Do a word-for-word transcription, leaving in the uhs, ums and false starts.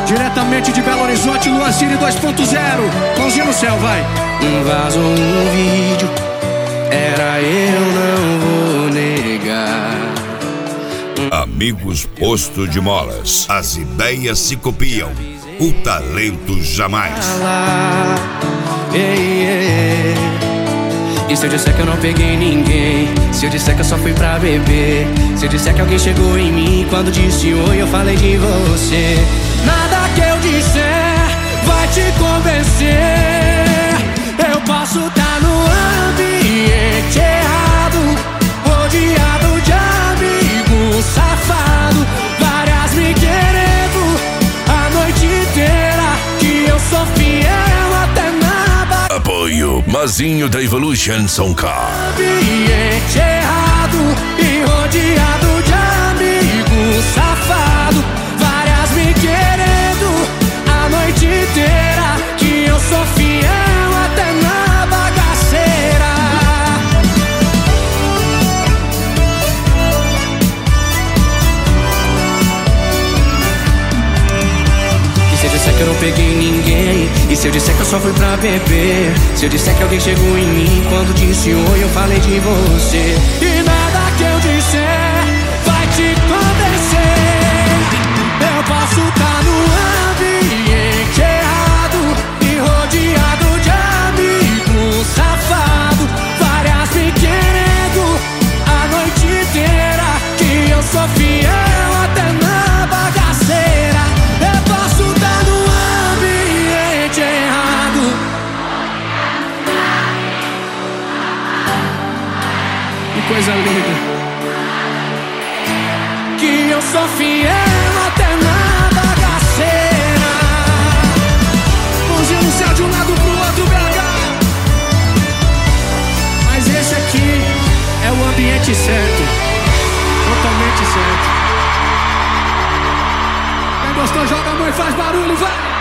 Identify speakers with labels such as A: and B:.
A: Diretamente de Belo Horizonte, Luan Cine dois ponto zero. Mãozinha no céu, vai.
B: Um vaso, um vídeo, era eu, não vou negar.
C: Amigos Posto de Molas, as ideias se copiam, o talento jamais.
B: E se eu disser que eu não peguei ninguém? Se eu disser que eu só fui pra beber? Se eu disser que alguém chegou em mim quando disse oi, eu falei de você? Nada que eu disser vai te convencer. Eu posso estar no ambiente errado, rodeado de amigo safado, várias me querendo a noite inteira, que eu sou fiel até nada.
D: Apoio Mazinho da Evolution Soundcar.
B: Ambiente errado e rodeado de amigo safado, várias me querendo a noite inteira, que eu sou fiel até na bagaceira. E se eu disser que eu não peguei ninguém? E se eu disser que eu só fui pra beber? Se eu disser que alguém chegou em mim quando disse oi, eu falei de você? E nada que eu disser vai te convencer. Eu posso estar no ambiente errado e rodeado de amigo safado, várias me querendo a noite inteira, que eu sou fiel até na bagaceira. Eu posso estar no ambiente errado.
A: Que coisa linda.
B: Que eu sou fiel até na bagaceira.
A: Mãozinha no céu de um lado pro outro, B H. Mas esse aqui é o ambiente certo, totalmente certo. Quem gostou, joga a mão e faz barulho, vai!